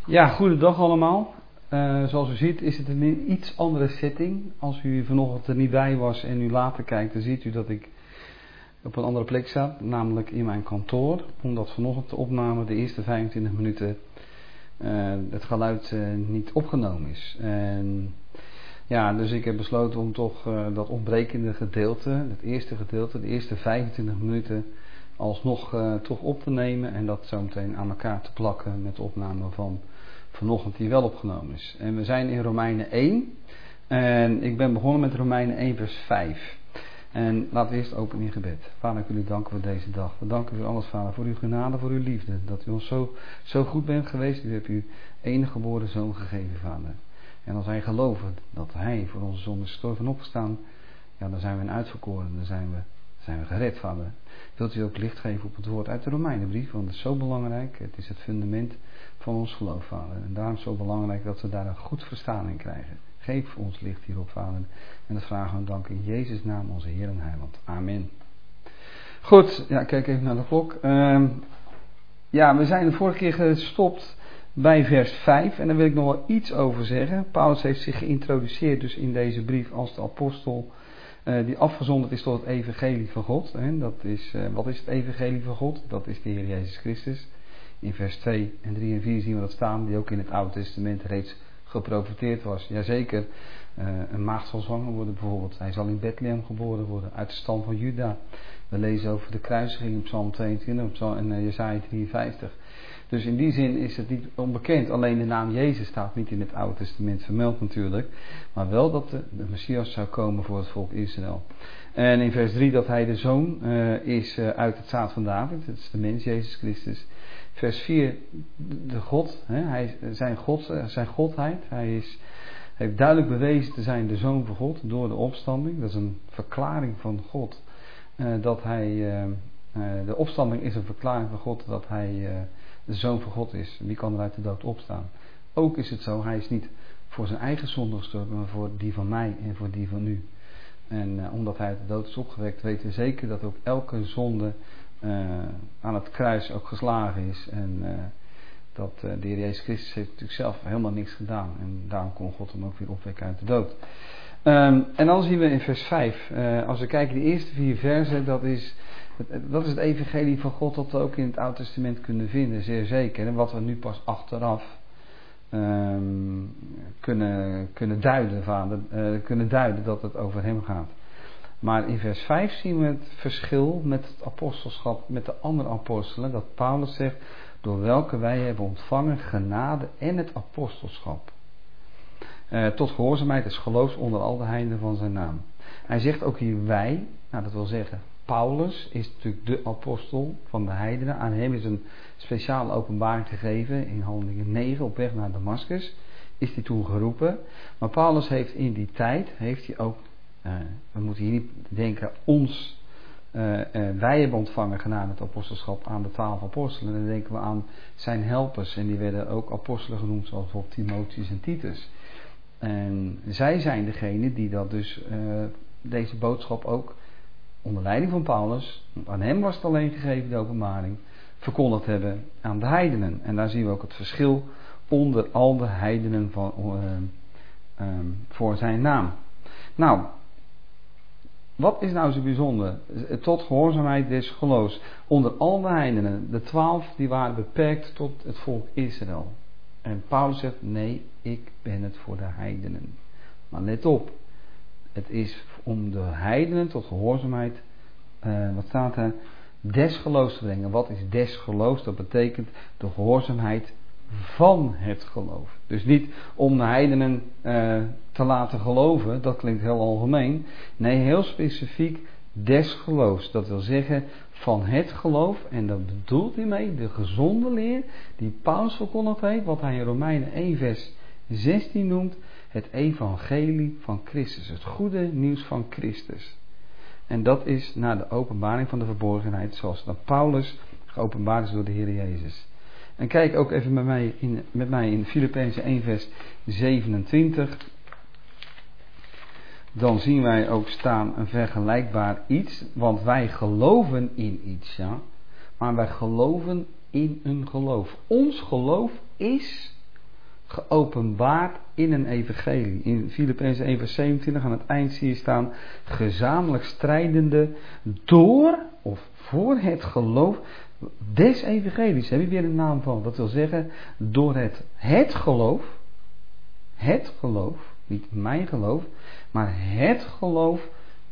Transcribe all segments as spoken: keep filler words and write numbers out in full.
Ja, goedendag allemaal. Uh, zoals u ziet is het een iets andere setting. Als u vanochtend er niet bij was en u later kijkt, dan ziet u dat ik op een andere plek sta, namelijk in mijn kantoor. Omdat vanochtend de opname de eerste vijfentwintig minuten uh, het geluid uh, niet opgenomen is. En ja, dus ik heb besloten om toch uh, dat ontbrekende gedeelte, het eerste gedeelte, de eerste vijfentwintig minuten, alsnog uh, toch op te nemen en dat zo meteen aan elkaar te plakken met de opname van vanochtend die wel opgenomen is. En we zijn in Romeinen één en ik ben begonnen met Romeinen één vers vijf. En laten we eerst open in gebed. Vader, ik wil u danken voor deze dag. We danken u alles, Vader, voor uw genade, voor uw liefde. Dat u ons zo, zo goed bent geweest. U hebt uw enige geboren zoon gegeven, Vader. En als wij geloven dat hij voor onze zonde is gestorven en opgestaan, ja, dan zijn we een uitverkoren. Dan zijn we, zijn we gered, Vader. Wilt u ook licht geven op het woord uit de Romeinenbrief, want het is zo belangrijk. Het is het fundament van ons geloof, Vader. En daarom is het zo belangrijk dat we daar een goed verstaan in krijgen. Geef ons licht hierop, Vader. En dat vragen we dank in Jezus' naam, onze Heer en Heiland. Amen. Goed, ja, kijk even naar de klok. Uh, ja, we zijn de vorige keer gestopt bij vers vijf. En daar wil ik nog wel iets over zeggen. Paulus heeft zich geïntroduceerd dus in deze brief als de apostel Uh, die afgezonderd is tot het evangelie van God. Hè? Dat is, uh, wat is het evangelie van God? Dat is de Heer Jezus Christus. In vers twee en drie en vier zien we dat staan, die ook in het Oude Testament reeds geprofeteerd was. Jazeker, uh, een maagd zal zwanger worden bijvoorbeeld. Hij zal in Bethlehem geboren worden, uit de stam van Juda. We lezen over de kruisiging in Psalm tweeëntwintig en uh, Jesaja drieënvijftig. Dus in die zin is het niet onbekend. Alleen de naam Jezus staat niet in het Oude Testament vermeld natuurlijk. Maar wel dat de, de Messias zou komen voor het volk Israël. En in vers drie dat hij de zoon uh, is uh, uit het zaad van David. Dat is de mens Jezus Christus. Vers vier, de God. Hè, hij, zijn, God zijn godheid. Hij is, heeft duidelijk bewezen te zijn de zoon van God door de opstanding. Dat is een verklaring van God. Uh, dat hij, uh, uh, de opstanding is een verklaring van God dat hij Uh, de zoon van God is. Wie kan er uit de dood opstaan? Ook is het zo, hij is niet voor zijn eigen zonde gestorven, maar voor die van mij en voor die van u. En uh, omdat hij uit de dood is opgewekt, weten we zeker dat ook elke zonde uh, aan het kruis ook geslagen is. En uh, dat uh, de Heer Jezus Christus heeft natuurlijk zelf helemaal niks gedaan. En daarom kon God hem ook weer opwekken uit de dood. Um, en dan zien we in vers vijf, uh, als we kijken de eerste vier versen, dat is... Dat is het evangelie van God dat we ook in het Oude Testament kunnen vinden, zeer zeker. En wat we nu pas achteraf um, kunnen, kunnen, duiden, vader, uh, kunnen duiden dat het over hem gaat. Maar in vers vijf zien we het verschil met het apostelschap, met de andere apostelen. Dat Paulus zegt, door welke wij hebben ontvangen genade en het apostelschap. Uh, tot gehoorzaamheid is geloofs onder al de heidenen van zijn naam. Hij zegt ook hier wij, nou dat wil zeggen... Paulus is natuurlijk de apostel van de heidenen. Aan hem is een speciale openbaring gegeven in Handelingen negen op weg naar Damascus. Is hij toen geroepen. Maar Paulus heeft in die tijd, heeft hij ook, uh, we moeten hier niet denken, ons, uh, uh, wij hebben ontvangen genade het apostelschap aan de twaalf apostelen. Dan denken we aan zijn helpers en die werden ook apostelen genoemd zoals bijvoorbeeld Timotheus en Titus. En zij zijn degene die dat dus, uh, deze boodschap ook onder leiding van Paulus, want aan hem was het alleen gegeven de openbaring, verkondigd hebben aan de heidenen. En daar zien we ook het verschil onder al de heidenen van, uh, um, voor zijn naam. Nou, wat is nou zo bijzonder? Tot gehoorzaamheid des geloofs. Onder al de heidenen, de twaalf die waren beperkt tot het volk Israël. En Paulus zegt, nee, ik ben het voor de heidenen. Maar let op. Het is om de heidenen tot gehoorzaamheid, uh, wat staat er, des geloofs te brengen. Wat is des geloofs? Dat betekent de gehoorzaamheid van het geloof. Dus niet om de heidenen uh, te laten geloven, dat klinkt heel algemeen. Nee, heel specifiek des geloofs. Dat wil zeggen van het geloof. En dat bedoelt hiermee de gezonde leer die Paulus verkondigd heeft, wat hij in Romeinen één vers zestien noemt. Het evangelie van Christus. Het goede nieuws van Christus. En dat is naar de openbaring van de verborgenheid. Zoals dat Paulus geopenbaard is door de Heer Jezus. En kijk ook even met mij in, met mij in Filippenzen één vers zevenentwintig. Dan zien wij ook staan een vergelijkbaar iets. Want wij geloven in iets. Ja? Maar wij geloven in een geloof. Ons geloof is geopenbaard in een evangelie. In Filippenzen één vers zevenentwintig aan het eind zie je staan, gezamenlijk strijdende door of voor het geloof des evangelies. Heb je weer een naam van? Dat wil zeggen, door het, het geloof, het geloof, niet mijn geloof, maar het geloof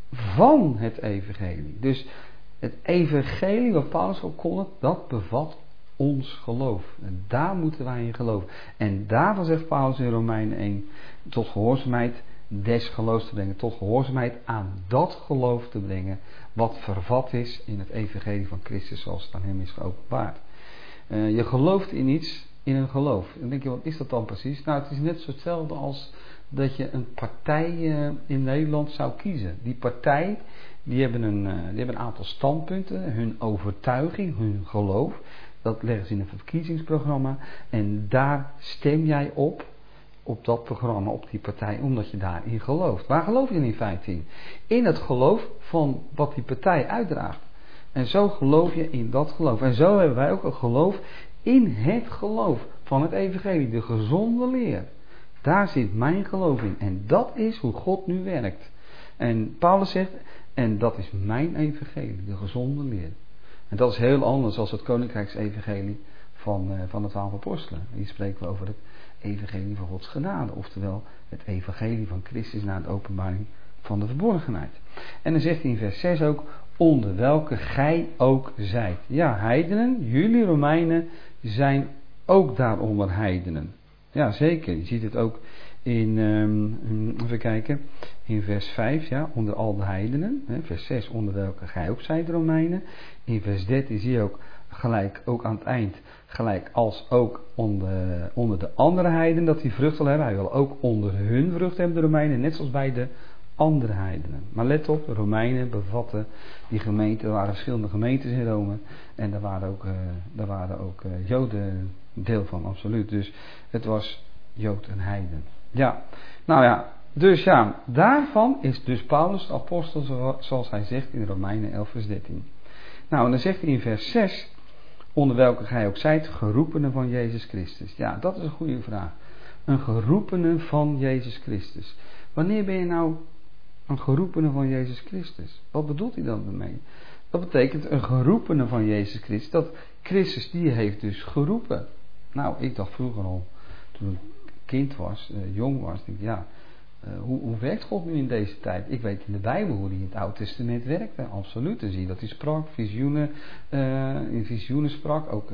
van het evangelie. Dus het evangelie wat Paulus opkondigt, dat bevat ons geloof. En daar moeten wij in geloven. En daarvan zegt Paulus in Romeinen één, tot gehoorzaamheid des geloofs te brengen. Tot gehoorzaamheid aan dat geloof te brengen, wat vervat is in het evangelie van Christus, zoals het aan hem is geopenbaard. Uh, je gelooft in iets, in een geloof. Dan denk je, wat is dat dan precies? Nou, het is net zo hetzelfde als dat je een partij uh, in Nederland zou kiezen. Die partij, die hebben, een, uh, die hebben een aantal standpunten, hun overtuiging, hun geloof. Dat leggen ze in een verkiezingsprogramma. En daar stem jij op, op dat programma, op die partij, omdat je daarin gelooft. Waar geloof je in feite in? In het geloof van wat die partij uitdraagt. En zo geloof je in dat geloof. En zo hebben wij ook een geloof in het geloof van het evangelie, de gezonde leer. Daar zit mijn geloof in. En dat is hoe God nu werkt. En Paulus zegt, en dat is mijn evangelie, de gezonde leer. En dat is heel anders dan het koninkrijksevangelie van, uh, van de twaalf apostelen. Hier spreken we over het evangelie van Gods genade. Oftewel het evangelie van Christus na de openbaring van de verborgenheid. En dan zegt hij in vers zes ook, onder welke gij ook zijt. Ja, heidenen, jullie Romeinen zijn ook daaronder heidenen. Ja, zeker. Je ziet het ook in, um, even kijken, in vers vijf, ja, onder al de heidenen. Hè, vers zes, onder welke gij ook zijt, Romeinen. In vers dertien zie je ook gelijk, ook aan het eind, gelijk als ook onder, onder de andere heidenen, dat die vrucht wil hebben. Hij wil ook onder hun vrucht hebben, de Romeinen, net zoals bij de andere heidenen. Maar let op, de Romeinen bevatten die gemeenten, er waren verschillende gemeentes in Rome. En daar waren ook, uh, daar waren ook uh, Joden deel van, absoluut. Dus het was Jood en heiden. Ja, nou ja, dus ja, daarvan is dus Paulus de apostel, zoals hij zegt in Romeinen elf vers dertien. Nou, en dan zegt hij in vers zes, onder welke gij ook zijt, geroepenen van Jezus Christus. Ja, dat is een goede vraag. Een geroepene van Jezus Christus. Wanneer ben je nou een geroepene van Jezus Christus? Wat bedoelt hij dan daarmee? Dat betekent een geroepene van Jezus Christus, dat Christus die heeft dus geroepen. Nou, ik dacht vroeger al, toen ik kind was, uh, jong was, denk ik, ja, uh, hoe, hoe werkt God nu in deze tijd? Ik weet in de Bijbel hoe hij in het Oude Testament werkte, absoluut. Dan zie je dat hij sprak, visioenen, uh, in visioenen sprak, ook uh,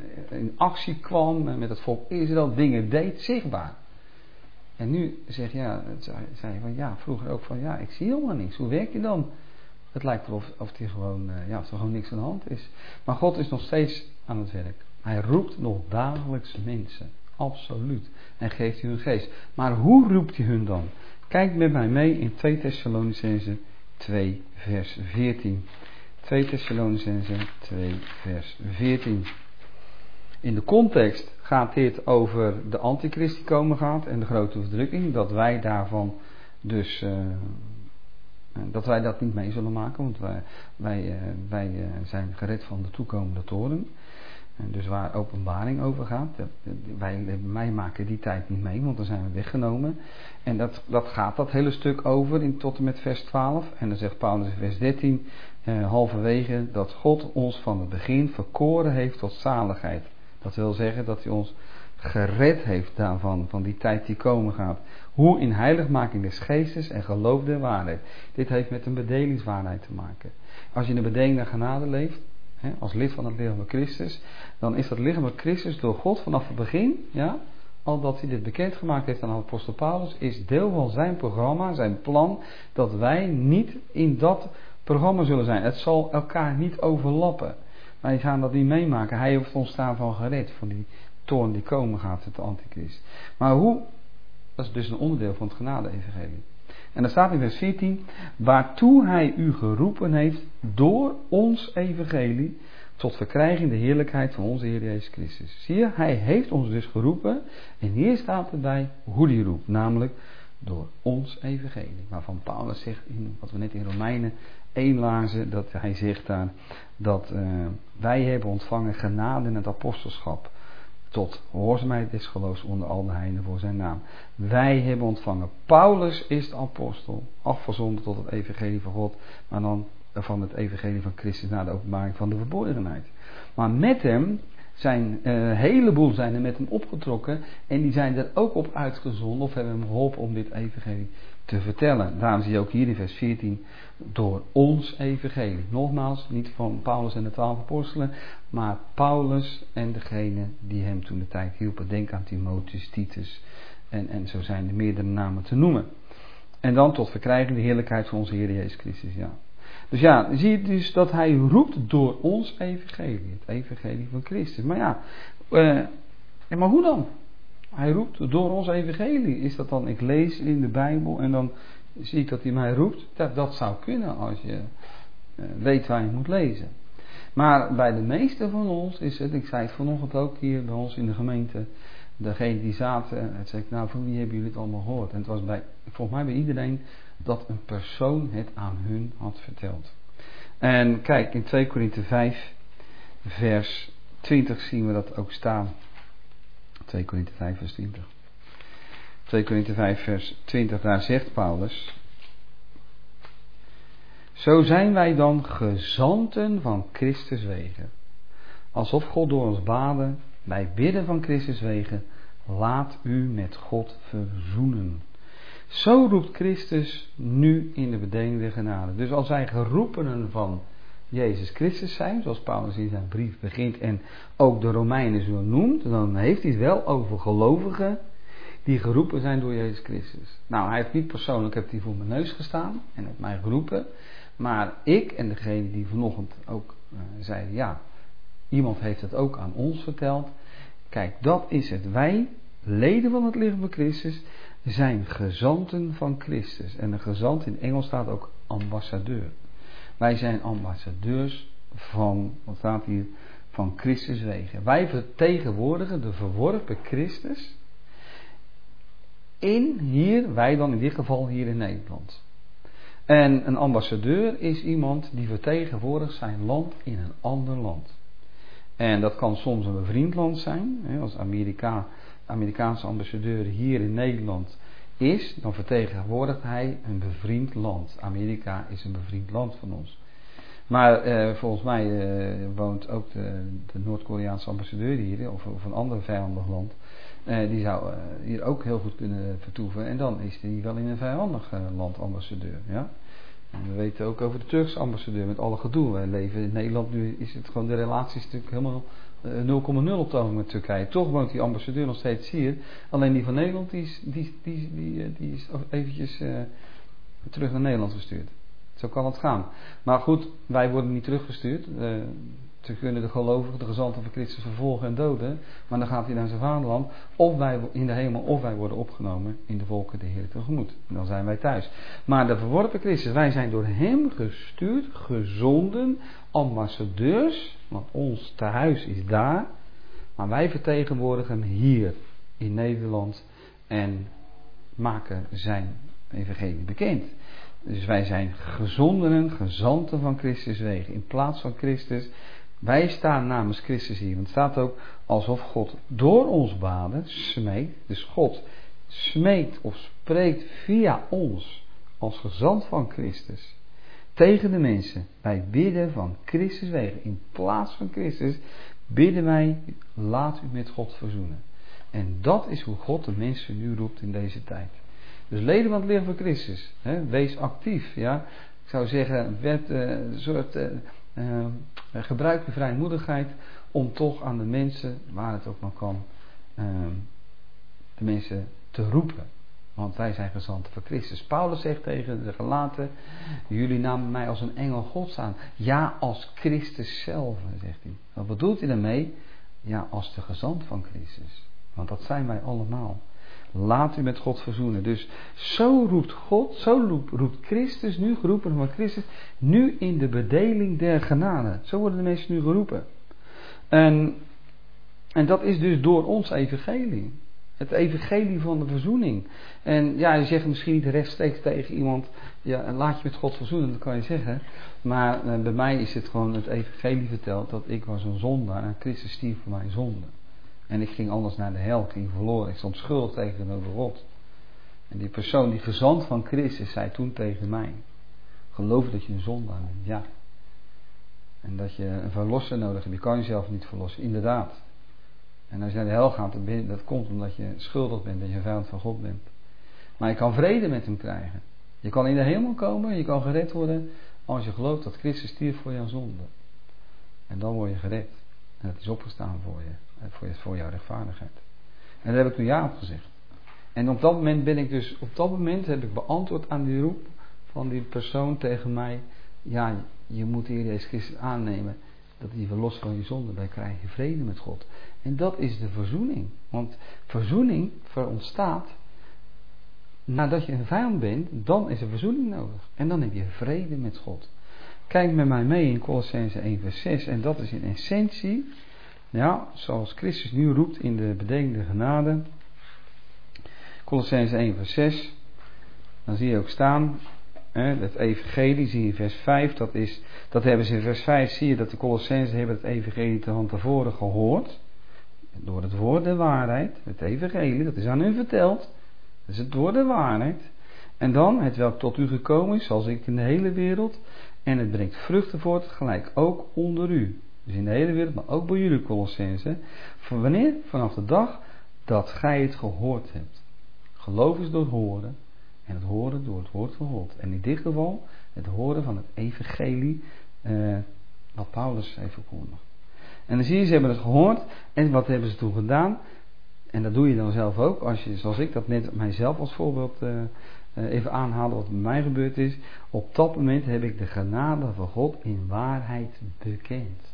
in actie kwam, uh, met het volk Israël, dingen deed, zichtbaar. En nu zeg je, ja, zei je van ja, vroeger ook van ja, ik zie helemaal niks. Hoe werkt hij dan? Het lijkt erop of hij gewoon, uh, ja, of er gewoon niks aan de hand is. Maar God is nog steeds aan het werk. Hij roept nog dagelijks mensen. Absoluut. En geeft u hun geest. Maar hoe roept hij hun dan? Kijk met mij mee in twee Thessalonicenzen twee vers veertien. twee Thessalonicenzen twee vers veertien. In de context gaat dit over de antichrist die komen gaat en de grote verdrukking. Dat wij daarvan dus, uh, dat wij dat niet mee zullen maken. Want wij, wij, uh, wij uh, zijn gered van de toekomende toren. En dus waar openbaring over gaat. Dat, wij, wij maken die tijd niet mee, want dan zijn we weggenomen. En dat, dat gaat dat hele stuk over in, tot en met vers twaalf. En dan zegt Paulus in vers dertien, uh, halverwege, dat God ons van het begin verkoren heeft tot zaligheid. Dat wil zeggen dat hij ons gered heeft daarvan, van die tijd die komen gaat. Hoe in heiligmaking des geestes en geloof der waarheid. Dit heeft met een bedelingswaarheid te maken. Als je in de bedeling der genade leeft, hè, als lid van het lichaam van Christus, dan is dat lichaam van Christus door God vanaf het begin, ja, al dat hij dit bekendgemaakt heeft aan apostel Paulus, is deel van zijn programma, zijn plan, dat wij niet in dat programma zullen zijn. Het zal elkaar niet overlappen. Wij gaan dat niet meemaken. Hij heeft ons daarvan gered, van die toorn die komen gaat, het antichrist. Maar hoe? Dat is dus een onderdeel van het genade-evangelie. En dan staat in vers veertien, waartoe hij u geroepen heeft door ons evangelie, tot verkrijging de heerlijkheid van onze Heer Jezus Christus. Zie je, hij heeft ons dus geroepen, en hier staat erbij hoe hij roept, namelijk door ons evangelie. Waarvan Paulus zegt, in, wat we net in Romeinen één lazen, dat hij zegt daar, dat uh, wij hebben ontvangen genade in het apostelschap. tot gehoorzaamheid des geloofs onder al de heidenen voor zijn naam. Wij hebben ontvangen. Paulus is de apostel, afgezonden tot het evangelie van God, maar dan van het evangelie van Christus naar de openbaring van de verborgenheid. Maar met hem zijn een uh, heleboel zijn er met hem opgetrokken en die zijn er ook op uitgezonden of hebben hem geholpen om dit evangelie te vertellen. Daarom zie je ook hier in vers veertien, door ons evangelie. Nogmaals, niet van Paulus en de twaalf apostelen, maar Paulus en degene die hem toen de tijd hielpen. Denk aan Timotheus, Titus en, en zo zijn er meerdere namen te noemen. En dan tot verkrijgen de heerlijkheid van onze Heer Jezus Christus, ja. Dus ja, zie je dus dat hij roept door ons evangelie, het evangelie van Christus. Maar ja, uh, maar hoe dan? Hij roept door ons evangelie. Is dat dan, ik lees in de Bijbel en dan zie ik dat hij mij roept? Dat, dat zou kunnen als je uh, weet waar je moet lezen. Maar bij de meeste van ons is het, ik zei het vanochtend ook hier bij ons in de gemeente, degene die zaten, het zei ik, nou van wie hebben jullie het allemaal gehoord? En het was bij, volgens mij bij iedereen dat een persoon het aan hun had verteld. En kijk, in twee Korinthe vijf vers twintig zien we dat ook staan. twee Korinthe vijf vers twintig. twee Korinthe vijf vers twintig, daar zegt Paulus: zo zijn wij dan gezanten van Christus wegen. Alsof God door ons baden, wij bidden van Christus wegen, laat u met God verzoenen. Zo roept Christus nu in de bedeling der genade. Dus als wij geroepenen van Jezus Christus zijn, zoals Paulus in zijn brief begint en ook de Romeinen zo noemt, dan heeft hij het wel over gelovigen die geroepen zijn door Jezus Christus. Nou, hij heeft niet persoonlijk, heeft hij voor mijn neus gestaan en heeft mij geroepen, maar ik en degene die vanochtend ook uh, zeiden, ja, iemand heeft het ook aan ons verteld. Kijk, dat is het. Wij, leden van het lichaam van Christus, zijn gezanten van Christus. En een gezant in Engels staat ook ambassadeur. Wij zijn ambassadeurs van, wat staat hier, van Christus wegen. Wij vertegenwoordigen de verworpen Christus in hier, wij dan in dit geval hier in Nederland. En een ambassadeur is iemand die vertegenwoordigt zijn land in een ander land. En dat kan soms een bevriend land zijn. Als Amerika, Amerikaanse ambassadeur hier in Nederland is, dan vertegenwoordigt hij een bevriend land. Amerika is een bevriend land van ons. Maar eh, volgens mij eh, woont ook de, de Noord-Koreaanse ambassadeur hier, of, of een ander vijandig land. Eh, die zou eh, hier ook heel goed kunnen vertoeven. En dan is hij wel in een vijandig uh, land ambassadeur. Ja? En we weten ook over de Turkse ambassadeur met alle gedoe. Wij leven in Nederland, nu is het gewoon, de relatie is natuurlijk helemaal nul komma nul op de ogenblik met Turkije. Toch woont die ambassadeur nog steeds hier. Alleen die van Nederland, die is, die, die, die, die is eventjes uh, terug naar Nederland gestuurd. Zo kan het gaan. Maar goed, wij worden niet teruggestuurd. Uh, ze kunnen de gelovigen, de gezanten van Christus vervolgen en doden. Maar dan gaat hij naar zijn vaderland. Of wij in de hemel, of wij worden opgenomen in de volken de Heer tegemoet. En dan zijn wij thuis. Maar de verworpen Christus, wij zijn door hem gestuurd, gezonden, ambassadeurs. Want ons tehuis is daar. Maar wij vertegenwoordigen hem hier in Nederland. En maken zijn evangelie bekend. Dus wij zijn gezondenen, gezanten van Christus wegen. In plaats van Christus. Wij staan namens Christus hier. Want het staat ook alsof God door ons baden smeekt. Dus God smeekt of spreekt via ons als gezant van Christus. Tegen de mensen. Wij bidden van Christus wegen. In plaats van Christus bidden wij, laat u met God verzoenen. En dat is hoe God de mensen nu roept in deze tijd. Dus leden van het lichaam van Christus, hè, wees actief. Ja? Ik zou zeggen, werd, uh, soort, uh, uh, gebruik de vrijmoedigheid om toch aan de mensen, waar het ook maar kan, uh, de mensen te roepen. Want wij zijn gezanten van Christus. Paulus zegt tegen de Galaten, jullie namen mij als een engel Gods aan. Ja, als Christus zelf, zegt hij. Wat bedoelt hij daarmee? Ja, als de gezant van Christus. Want dat zijn wij allemaal. Laat u met God verzoenen. Dus zo roept God, zo roept Christus nu, geroepen van Christus, nu in de bedeling der genade. Zo worden de mensen nu geroepen. En, en dat is dus door ons evangelie. Het evangelie van de verzoening. En ja, je zegt misschien niet rechtstreeks tegen iemand, ja, laat je met God verzoenen, dat kan je zeggen. Maar uh, bij mij is het gewoon het evangelie verteld dat ik was een zondaar en Christus stierf voor mijn zonde. En ik ging anders naar de hel, ik ging verloren. Ik stond schuldig tegenover God. En die persoon, die gezant van Christus, zei toen tegen mij: geloof dat je een zondaar bent, ja. En dat je een verlosser nodig hebt. Je kan jezelf niet verlossen, inderdaad. En als je naar de hel gaat, dat komt omdat je schuldig bent, dat je een vijand van God bent. Maar je kan vrede met hem krijgen. Je kan in de hemel komen, je kan gered worden als je gelooft dat Christus stierf voor jouw zonde. En dan word je gered. En dat is opgestaan voor je, voor, je, voor jouw rechtvaardigheid. En daar heb ik toen ja op gezegd. En op dat moment ben ik dus, op dat moment heb ik beantwoord aan die roep van die persoon tegen mij: ja, je moet de Heer Jezus Christus aannemen, dat hij verlost van je zonde, dan krijg je vrede met God. En dat is de verzoening. Want verzoening ontstaat nadat je een vijand bent, dan is er verzoening nodig. En dan heb je vrede met God. Kijk met mij mee in Kolossenzen één vers zes. En dat is in essentie, ja, zoals Christus nu roept in de bedenkende genade. Kolossenzen één vers zes. Dan zie je ook staan, hè, het evangelie zie je in vers vijf. Dat, is, dat hebben ze in vers vijf, zie je dat de Kolossenzen hebben het evangelie van tevoren gehoord. Door het woord der waarheid. Het evangelie, dat is aan hun verteld. Dat is het woord der waarheid. En dan, het welk tot u gekomen is, zoals ik in de hele wereld. En het brengt vruchten voort, gelijk ook onder u. Dus in de hele wereld, maar ook bij jullie Kolossenzen. Van wanneer? Vanaf de dag dat gij het gehoord hebt. Geloof is door het horen. En het horen door het woord van God. En in dit geval het horen van het evangelie. Eh, wat Paulus heeft verkondigd. En dan zie je, ze hebben het gehoord. En wat hebben ze toen gedaan? En dat doe je dan zelf ook. Als je, zoals ik dat net mijzelf als voorbeeld uh, uh, even aanhaalde, wat met mij gebeurd is. Op dat moment heb ik de genade van God in waarheid bekend.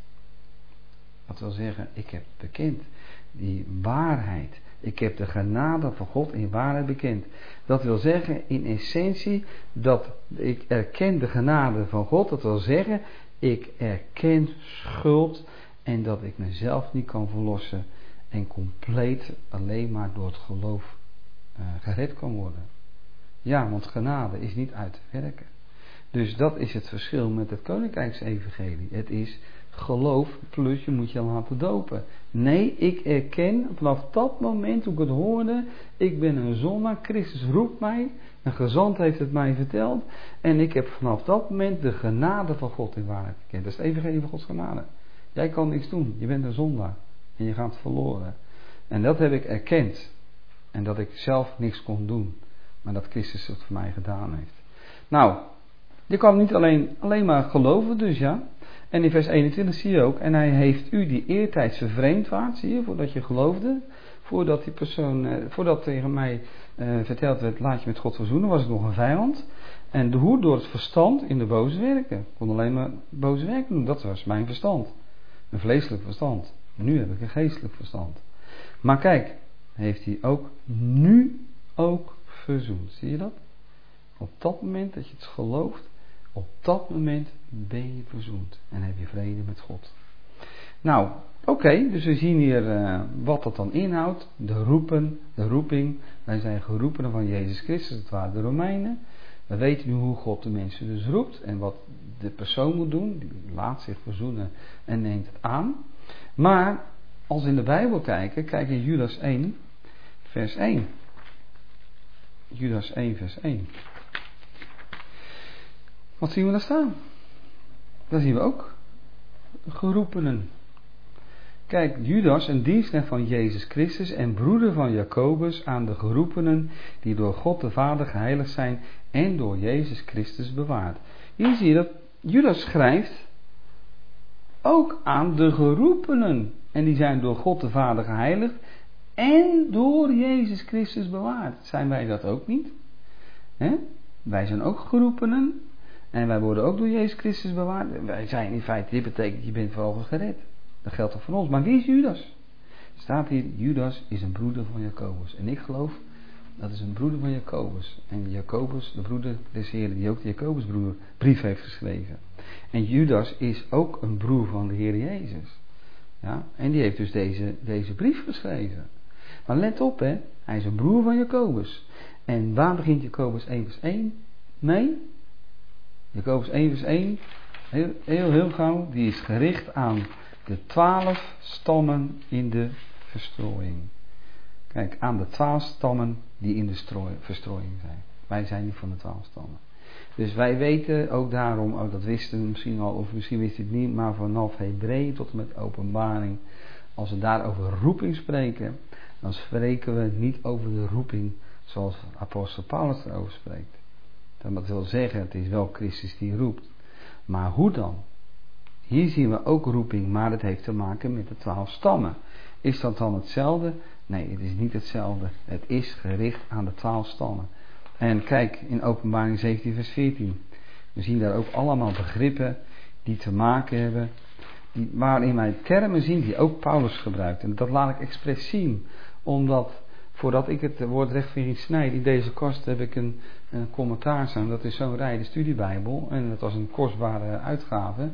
Dat wil zeggen, ik heb bekend die waarheid. Ik heb de genade van God in waarheid bekend. Dat wil zeggen, in essentie, dat ik erken de genade van God. Dat wil zeggen, ik erken schuld en dat ik mezelf niet kan verlossen. En compleet alleen maar door het geloof uh, gered kan worden. Ja, want genade is niet uit te werken. Dus dat is het verschil met het Koninkrijksevangelie. Het is geloof plus je moet je laten dopen. Nee, ik erken vanaf dat moment toen ik het hoorde, ik ben een zondaar, Christus roept mij, een gezant heeft het mij verteld. En ik heb vanaf dat moment de genade van God in waarheid gekend. Dat is het evangelie van Gods genade. Jij kan niks doen, je bent een zondaar. En je gaat verloren. En dat heb ik erkend. En dat ik zelf niks kon doen. Maar dat Christus het voor mij gedaan heeft. Nou, je kan niet alleen, alleen maar geloven dus ja. En in vers eenentwintig zie je ook. En hij heeft u die eertijds vervreemd waard, zie je, voordat je geloofde. Voordat die persoon, eh, voordat tegen mij eh, verteld werd, laat je met God verzoenen, was ik nog een vijand. En de hoe door het verstand in de boze werken. Ik kon alleen maar boze werken doen. Dat was mijn verstand. Een vleeselijk verstand. Nu heb ik een geestelijk verstand. Maar kijk, heeft hij ook nu ook verzoend. Zie je dat? Op dat moment dat je het gelooft, op dat moment ben je verzoend. En heb je vrede met God. Nou, oké, okay, dus we zien hier uh, wat dat dan inhoudt. De roepen, de roeping. Wij zijn geroepenen van Jezus Christus, het waren de Romeinen. We weten nu hoe God de mensen dus roept. En wat de persoon moet doen. Die laat zich verzoenen en neemt het aan. Maar als we in de Bijbel kijken, kijk in Judas één, vers één. Judas één, vers één. Wat zien we daar staan? Daar zien we ook geroepenen. Kijk, Judas, een dienstknecht van Jezus Christus en broeder van Jacobus, aan de geroepenen die door God de Vader geheiligd zijn en door Jezus Christus bewaard. Hier zie je dat Judas schrijft ook aan de geroepenen. En die zijn door God de Vader geheiligd en door Jezus Christus bewaard. Zijn wij dat ook niet? He? Wij zijn ook geroepenen en wij worden ook door Jezus Christus bewaard. Wij zijn in feite, dit betekent je bent vooral gered. Dat geldt ook van ons. Maar wie is Judas? Staat hier, Judas is een broeder van Jacobus. En ik geloof, dat is een broeder van Jacobus. En Jacobus, de broeder des Heren, die ook de Jacobusbroer brief heeft geschreven. En Judas is ook een broer van de Heer Jezus. Ja? En die heeft dus deze, deze brief geschreven. Maar let op, hè. Hij is een broer van Jacobus. En waar begint Jacobus één vers één mee? Jacobus één vers één, heel, heel, heel gauw, die is gericht aan de twaalf stammen in de verstrooiing. Kijk, aan de twaalf stammen die in de strooi, verstrooiing zijn. Wij zijn niet van de twaalf stammen. Dus wij weten ook daarom, oh, dat wisten we misschien al, of misschien wist je het niet, maar vanaf Hebreeën tot en met Openbaring, als we daar over roeping spreken, dan spreken we niet over de roeping zoals apostel Paulus erover spreekt. Dat wil zeggen, het is wel Christus die roept. Maar hoe dan? Hier zien we ook roeping, maar het heeft te maken met de twaalf stammen. Is dat dan hetzelfde? Nee, het is niet hetzelfde. Het is gericht aan de twaalf stammen. En kijk, in Openbaring zeventien vers veertien. We zien daar ook allemaal begrippen die te maken hebben, die, waarin wij termen zien die ook Paulus gebruikt. En dat laat ik expres zien, omdat voordat ik het woord rechtvaardiging snijd, in deze kast heb ik een, een commentaar staan. Dat is zo'n rij, de studiebijbel. En dat was een kostbare uitgave.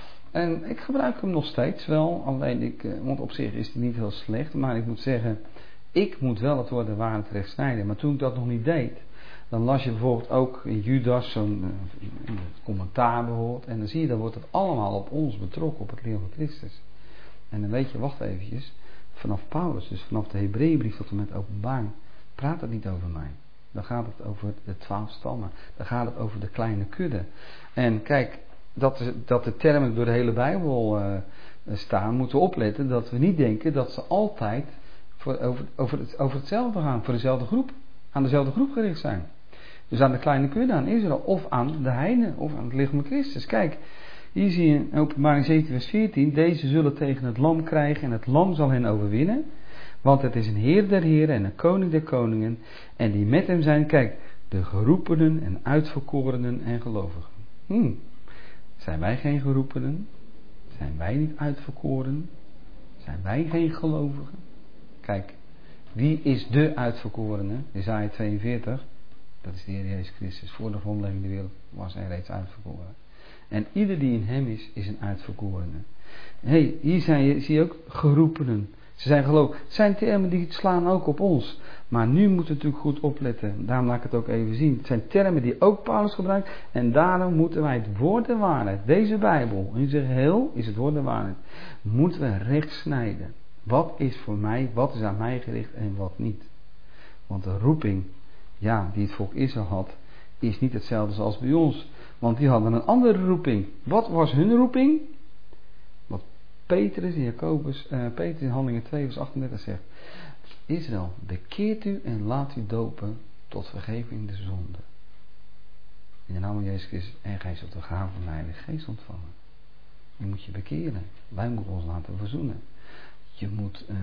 En ik gebruik hem nog steeds wel. Alleen ik, want op zich is het niet heel slecht. Maar ik moet zeggen, ik moet wel het woord de waarheid recht snijden. Maar toen ik dat nog niet deed, dan las je bijvoorbeeld ook in Judas zo'n uh, commentaar bijvoorbeeld. En dan zie je, dan wordt het allemaal op ons betrokken, op het lichaam van Christus. En dan weet je, wacht eventjes. Vanaf Paulus, dus vanaf de Hebreeënbrief tot en met Openbaring, praat het niet over mij. Dan gaat het over de twaalf stammen. Dan gaat het over de kleine kudde. En kijk, dat, is, dat de termen door de hele Bijbel uh, staan, moeten we opletten dat we niet denken dat ze altijd voor, over, over, het, over hetzelfde gaan, voor dezelfde groep, aan dezelfde groep gericht zijn. Dus aan de kleine kudde, aan Israël, of aan de heidenen, of aan het lichaam van Christus. Kijk, hier zie je in Openbaring zeventien vers veertien, deze zullen tegen het lam krijgen en het lam zal hen overwinnen, want het is een heer der heren en een koning der koningen, en die met hem zijn, kijk, de geroepenen en uitverkorenen en gelovigen. Hmm. Zijn wij geen geroepenen? Zijn wij niet uitverkoren? Zijn wij geen gelovigen? Kijk, wie is de uitverkorene? Jesaja tweeënveertig, dat is de Heer Jezus Christus. Voor de grondlegging der wereld was hij reeds uitverkoren. En ieder die in hem is, is een uitverkorene. Hey, hier zijn je, zie je ook geroepenen. Ze zijn geloof. Het zijn termen die slaan ook op ons. Maar nu moeten we natuurlijk goed opletten. Daarom laat ik het ook even zien. Het zijn termen die ook Paulus gebruikt. En daarom moeten wij het woord der waarheid, deze Bijbel, in zijn geheel is het woord der waarheid, moeten we recht snijden. Wat is voor mij, wat is aan mij gericht en wat niet. Want de roeping, ja, die het volk Israël had, is niet hetzelfde als bij ons. Want die hadden een andere roeping. Wat was hun roeping? Wat Petrus in Jacobus, uh, Petrus in Handelingen twee vers achtendertig zegt. Israël, bekeert u en laat u dopen tot vergeving der zonde. In de naam van Jezus Christus, en gij zult de gave van de Heilige Geest ontvangen. Je moet je bekeren. Wij moeten ons laten verzoenen. Je moet, uh,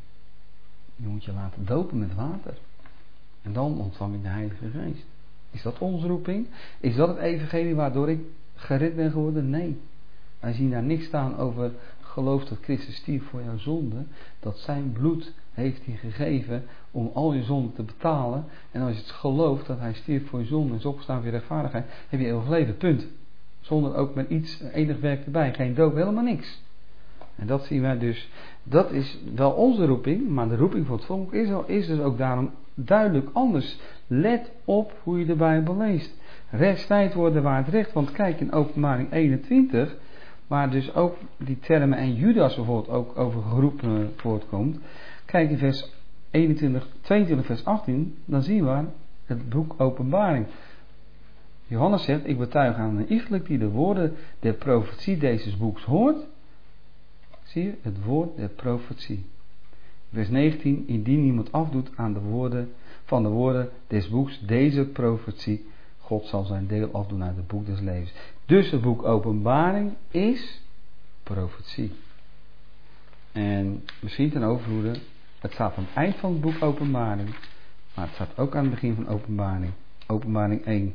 je moet je laten dopen met water. En dan ontvang je de Heilige Geest. Is dat onze roeping? Is dat het evangelie waardoor ik gered ben geworden? Nee. Wij zien daar niks staan over geloof dat Christus stierf voor jouw zonde. Dat zijn bloed heeft hij gegeven om al je zonden te betalen. En als je het gelooft dat hij stierf voor je zonde en is opgestaan voor je rechtvaardigheid, heb je eeuwig leven. Punt. Zonder ook met iets, enig werk erbij. Geen doop, helemaal niks. En dat zien wij dus. Dat is wel onze roeping, maar de roeping van het volk Israël is dus ook daarom duidelijk anders. Let op hoe je de Bijbel leest. Recht snijdt worden waar het recht. Want kijk in Openbaring eenentwintig, waar dus ook die termen en Judas bijvoorbeeld ook over geroepen voortkomt. Kijk in vers eenentwintig, tweeëntwintig vers achttien, dan zien we het boek Openbaring. Johannes zegt, ik betuig aan een iegelijk die de woorden der profetie deze boeks hoort. Zie je, het woord der profetie. Vers negentien, indien iemand afdoet aan de woorden, van de woorden des boeks, deze profetie, God zal zijn deel afdoen uit het boek des levens. Dus het boek Openbaring is profetie. En misschien ten overvloede, het staat aan het eind van het boek Openbaring, maar het staat ook aan het begin van Openbaring. Openbaring één.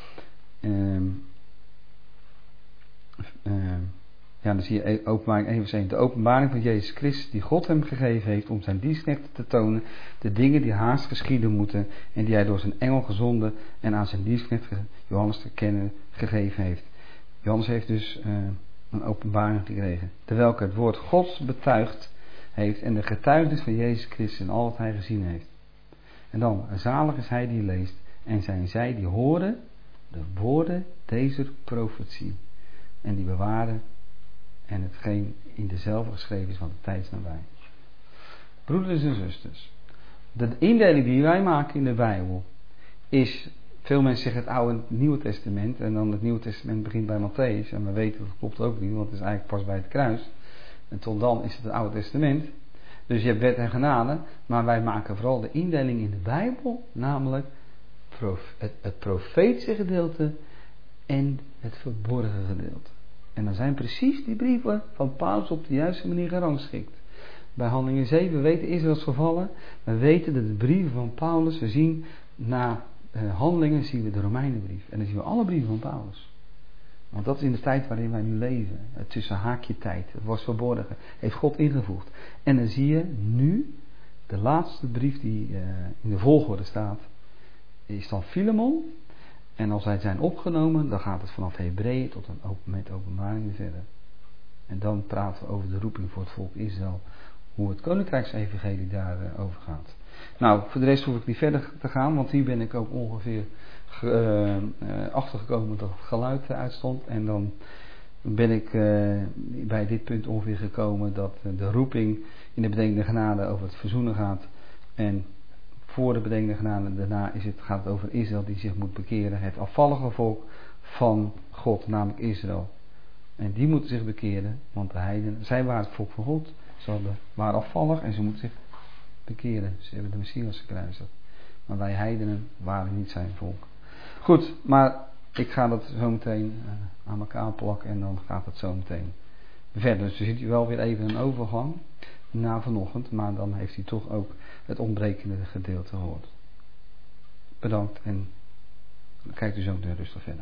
Um, um, Ja, dan zie je Openbaring één vers één. De openbaring van Jezus Christus die God hem gegeven heeft om zijn dienstknechten te tonen de dingen die haast geschieden moeten en die hij door zijn engel gezonden en aan zijn dienstknecht Johannes te kennen gegeven heeft. Johannes heeft dus uh, een openbaring gekregen, terwijl het woord Gods betuigd heeft en de getuigenis van Jezus Christus en al wat hij gezien heeft. En dan, zalig is hij die leest en zijn zij die horen de woorden deze profetie en die bewaren en hetgeen in dezelfde geschreven is, want de tijd is nabij. Broeders en zusters, de indeling die wij maken in de Bijbel is, veel mensen zeggen het Oude en het Nieuwe Testament, en dan het Nieuwe Testament begint bij Mattheüs, en we weten dat klopt ook niet, want het is eigenlijk pas bij het kruis, en tot dan is het het Oude Testament. Dus je hebt wet en genade, maar wij maken vooral de indeling in de Bijbel, namelijk het, het profetische gedeelte en het verborgen gedeelte. En dan zijn precies die brieven van Paulus op de juiste manier gerangschikt. Bij Handelingen zeven, we weten Israëls gevallen, we weten dat de brieven van Paulus, we zien na uh, Handelingen zien we de Romeinenbrief. En dan zien we alle brieven van Paulus. Want dat is in de tijd waarin wij nu leven. Het tussen haakje tijd, het was verborgen, heeft God ingevoegd. En dan zie je nu, de laatste brief die uh, in de volgorde staat, is dan Filemon. En als zij zijn opgenomen, dan gaat het vanaf Hebreeën tot een open, met openbaringen verder. En dan praten we over de roeping voor het volk Israël. Hoe het koninkrijksevangelie daarover over gaat. Nou, voor de rest hoef ik niet verder te gaan, want hier ben ik ook ongeveer ge, uh, achtergekomen dat het geluid uitstond. En dan ben ik uh, bij dit punt ongeveer gekomen dat uh, de roeping in de bedenkende genade over het verzoenen gaat. En voor de bedenkende genade daarna is het, gaat het over Israël die zich moet bekeren. Het afvallige volk van God, namelijk Israël. En die moeten zich bekeren, want de heidenen, zij waren het volk van God. Ze hadden, waren afvallig en ze moeten zich bekeren. Ze hebben de Messias gekruisigd. Maar wij heidenen waren niet zijn volk. Goed, maar ik ga dat zo meteen uh, aan elkaar plakken en dan gaat het zo meteen verder. Dus dan ziet u wel weer even een overgang na vanochtend, maar dan heeft u toch ook het ontbrekende gedeelte gehoord. Bedankt en dan kijkt u zo meteen rustig verder.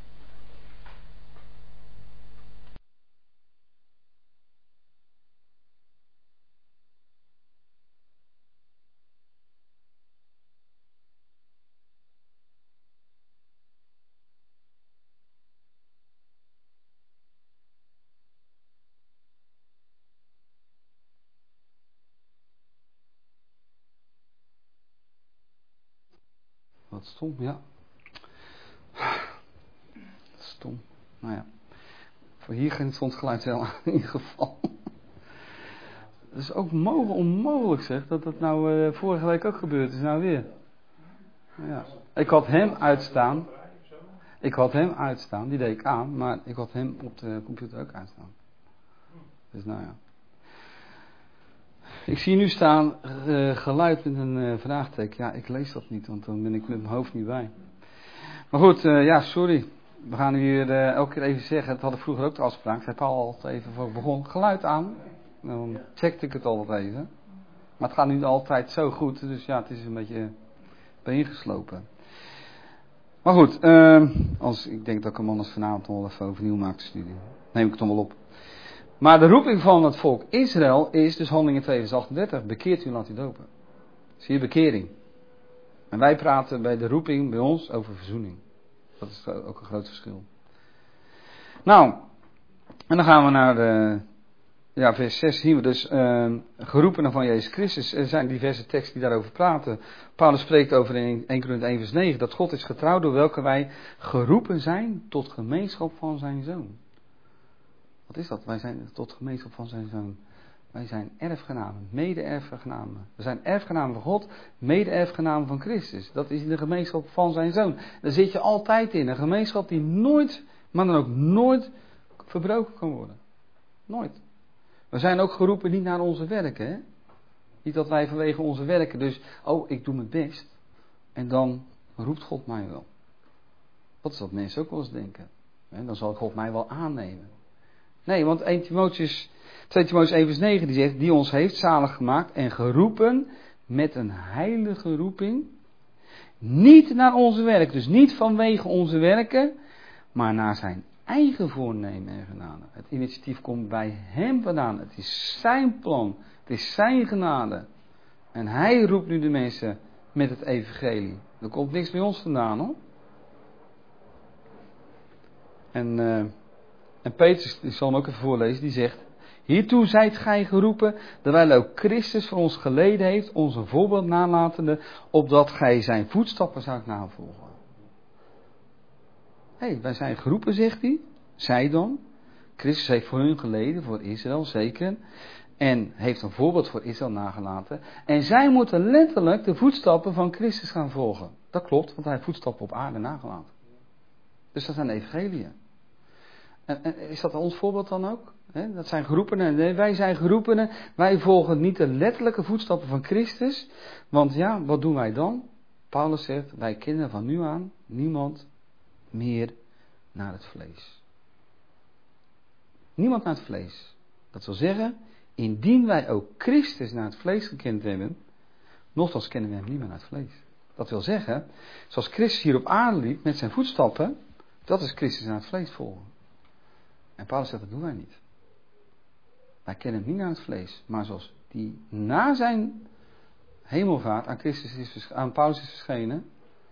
Wat stom, ja. Stom, nou ja. Voor hier ging het soms geluid wel in ieder geval. Het is ook mogelijk, onmogelijk zeg, dat dat nou uh, vorige week ook gebeurd is, nou weer. Ja. Ik had hem uitstaan. Ik had hem uitstaan, die deed ik aan, maar ik had hem op de computer ook uitstaan. Dus nou ja. Ik zie nu staan uh, geluid met een uh, vraagteken. Ja, ik lees dat niet, want dan ben ik met mijn hoofd niet bij. Maar goed, uh, ja, sorry. We gaan hier uh, elke keer even zeggen, dat had ik vroeger ook de afspraak. Zei Paul altijd even voor ik begon, geluid aan. Dan checkte ik het altijd even. Maar het gaat nu altijd zo goed, dus ja, het is een beetje bijeengeslopen. Maar goed, uh, als, ik denk dat ik hem anders vanavond nog even overnieuw maak de studie. Neem ik het dan wel op. Maar de roeping van het volk Israël is dus Handelingen twee vers achtendertig. Bekeert u en laat u dopen. Zie je, bekering. En wij praten bij de roeping bij ons over verzoening. Dat is ook een groot verschil. Nou, en dan gaan we naar de, ja, vers zes. Zien we dus uh, geroepenen van Jezus Christus. Er zijn diverse teksten die daarover praten. Paulus spreekt over in Eerste Korinthe één vers negen. Dat God is getrouw door welke wij geroepen zijn tot gemeenschap van zijn Zoon. Wat is dat? Wij zijn tot gemeenschap van zijn Zoon. Wij zijn erfgenamen, mede-erfgenamen. We zijn erfgenamen van God, mede-erfgenamen van Christus. Dat is in de gemeenschap van zijn Zoon. Daar zit je altijd in. Een gemeenschap die nooit, maar dan ook nooit verbroken kan worden. Nooit. We zijn ook geroepen niet naar onze werken. Hè? Niet dat wij vanwege onze werken dus, oh, ik doe mijn best. En dan roept God mij wel. Dat is wat mensen ook wel eens denken. Hè? Dan zal God mij wel aannemen. Nee, want Eerste Timotheüs, tweede Timotheüs één vers negen die zegt, die ons heeft zalig gemaakt en geroepen met een heilige roeping. Niet naar onze werk, dus niet vanwege onze werken, maar naar zijn eigen voornemen en genade. Het initiatief komt bij hem vandaan. Het is zijn plan, het is zijn genade. En hij roept nu de mensen met het evangelie. Er komt niks bij ons vandaan hoor. En... Uh, En Petrus, ik zal hem ook even voorlezen, die zegt, hiertoe zijt gij geroepen, terwijl ook Christus voor ons geleden heeft, ons een voorbeeld nalatende, opdat gij zijn voetstappen zoudt navolgen. Hé, hey, wij zijn geroepen, zegt hij, zij dan. Christus heeft voor hun geleden, voor Israël zeker. En heeft een voorbeeld voor Israël nagelaten. En zij moeten letterlijk de voetstappen van Christus gaan volgen. Dat klopt, want hij heeft voetstappen op aarde nagelaten. Dus dat zijn de evangeliën. En, en is dat ons voorbeeld dan ook? He, dat zijn geroepenen. Nee, wij zijn geroepenen. Wij volgen niet de letterlijke voetstappen van Christus. Want ja, wat doen wij dan? Paulus zegt, wij kennen van nu aan niemand meer naar het vlees. Niemand naar het vlees. Dat wil zeggen, indien wij ook Christus naar het vlees gekend hebben, nochtans kennen we hem niet meer naar het vlees. Dat wil zeggen, zoals Christus hier op aarde liep met zijn voetstappen, dat is Christus naar het vlees volgen. En Paulus zegt, dat doen wij niet. Wij kennen hem niet naar het vlees, maar zoals die na zijn hemelvaart aan, Christus is, aan Paulus is verschenen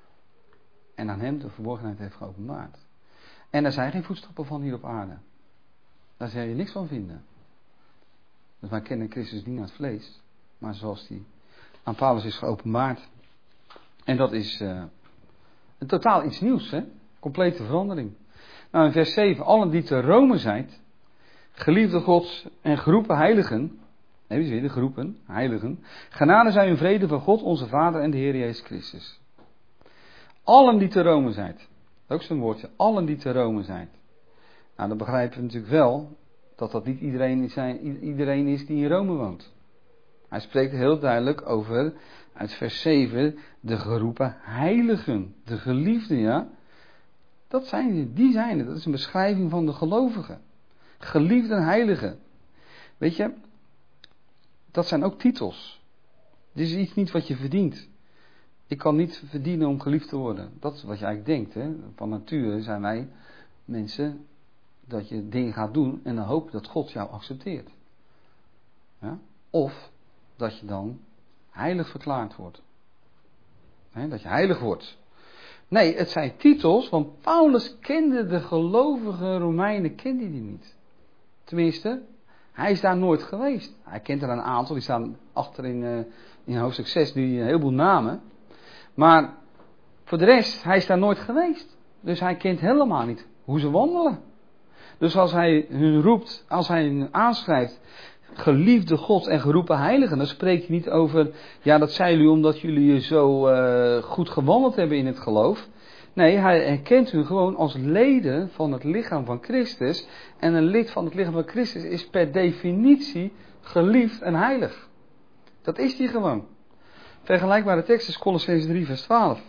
en aan hem de verborgenheid heeft geopenbaard. En er zijn geen voetstappen van hier op aarde. Daar zal je niks van vinden. Dus wij kennen Christus niet naar het vlees, maar zoals die aan Paulus is geopenbaard. En dat is uh, een totaal iets nieuws, hè? Complete verandering. Nou, in vers zeven, allen die te Rome zijn, geliefde Gods en geroepen heiligen, even weer de geroepen heiligen, genade zij en vrede van God onze Vader en de Heer Jezus Christus. Allen die te Rome zijn, ook zo'n woordje, allen die te Rome zijn. Nou, dan begrijpen we natuurlijk wel dat dat niet iedereen is, iedereen is die in Rome woont. Hij spreekt heel duidelijk over, uit vers zeven, de geroepen heiligen, de geliefden, ja. Dat zijn die, die zijn het. Dat is een beschrijving van de gelovigen. Geliefden heiligen. Weet je, dat zijn ook titels. Dit is iets niet wat je verdient. Ik kan niet verdienen om geliefd te worden. Dat is wat je eigenlijk denkt. Hè? Van nature zijn wij mensen dat je dingen gaat doen en dan hoop dat God jou accepteert. Ja? Of dat je dan heilig verklaard wordt. Hè? Dat je heilig wordt. Nee, het zijn titels, want Paulus kende de gelovige Romeinen, kende die niet. Tenminste, hij is daar nooit geweest. Hij kent er een aantal, die staan achter in, uh, in hoofdstuk zes, nu een heleboel namen. Maar voor de rest, hij is daar nooit geweest. Dus hij kent helemaal niet hoe ze wandelen. Dus als hij hun roept, als hij hun aanschrijft, geliefde God en geroepen heiligen, dan spreekt hij niet over, ja, dat zijn jullie omdat jullie zo uh, goed gewandeld hebben in het geloof. Nee, hij herkent hun gewoon als leden van het lichaam van Christus. En een lid van het lichaam van Christus is per definitie geliefd en heilig. Dat is die gewoon. Vergelijkbare tekst is Kolossenzen drie vers twaalf.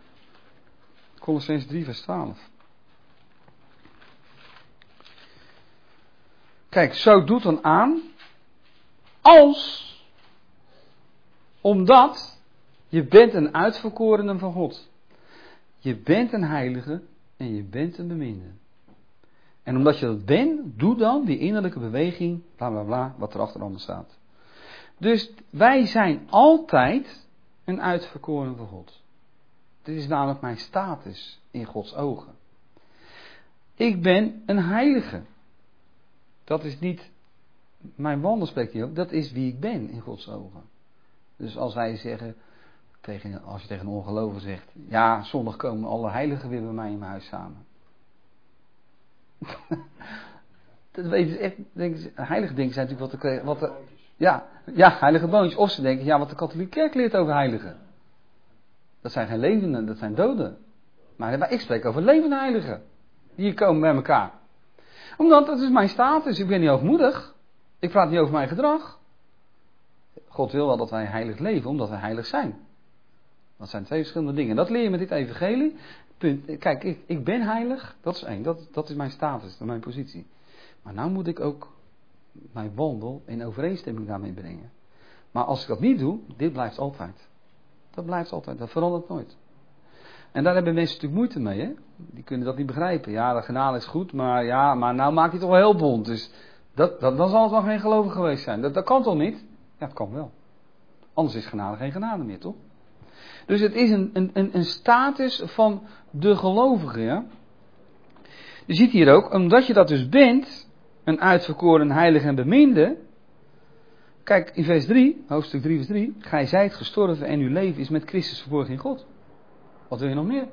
Kolossenzen drie vers twaalf. Kijk, zo doet dan aan, als, omdat, je bent een uitverkorene van God. Je bent een heilige en je bent een beminde. En omdat je dat bent, doe dan die innerlijke beweging, bla bla bla, wat er achter allemaal staat. Dus wij zijn altijd een uitverkorene van God. Dit is namelijk mijn status in Gods ogen. Ik ben een heilige. Dat is niet mijn wandel, spreekt hij ook. Dat is wie ik ben in Gods ogen. Dus als wij zeggen, tegen, als je tegen een ongelovige zegt, ja, zondag komen alle heiligen weer bij mij in mijn huis samen. Dat weten ze echt, denken ze, heilige dingen zijn natuurlijk wat de, wat de ja, ja, heilige boontjes. Of ze denken, ja, wat de katholieke kerk leert over heiligen. Dat zijn geen levenden, dat zijn doden. Maar ik spreek over levende heiligen. Die komen bij elkaar. Omdat, dat is mijn status, ik ben niet hoogmoedig. Ik praat niet over mijn gedrag. God wil wel dat wij heilig leven, omdat wij heilig zijn. Dat zijn twee verschillende dingen. Dat leer je met dit evangelie. Punt. Kijk, ik, ik ben heilig, dat is één. Dat, dat is mijn status, dat is mijn positie. Maar nou moet ik ook mijn wandel in overeenstemming daarmee brengen. Maar als ik dat niet doe, dit blijft altijd. Dat blijft altijd, dat verandert nooit. En daar hebben mensen natuurlijk moeite mee, hè. Die kunnen dat niet begrijpen. Ja, de genade is goed, maar ja, maar nou maakt hij toch wel heel bond. Dus dat, dat, dan zal het wel geen gelovig geweest zijn. Dat, dat kan toch niet? Ja, het kan wel. Anders is genade geen genade meer, toch? Dus het is een, een, een status van de gelovige, ja. Je ziet hier ook, omdat je dat dus bent, een uitverkoren, heilig en beminde. Kijk, in vers drie, hoofdstuk drie vers drie. Gij zijt gestorven en uw leven is met Christus verborgen in God. Wat wil je nog meer?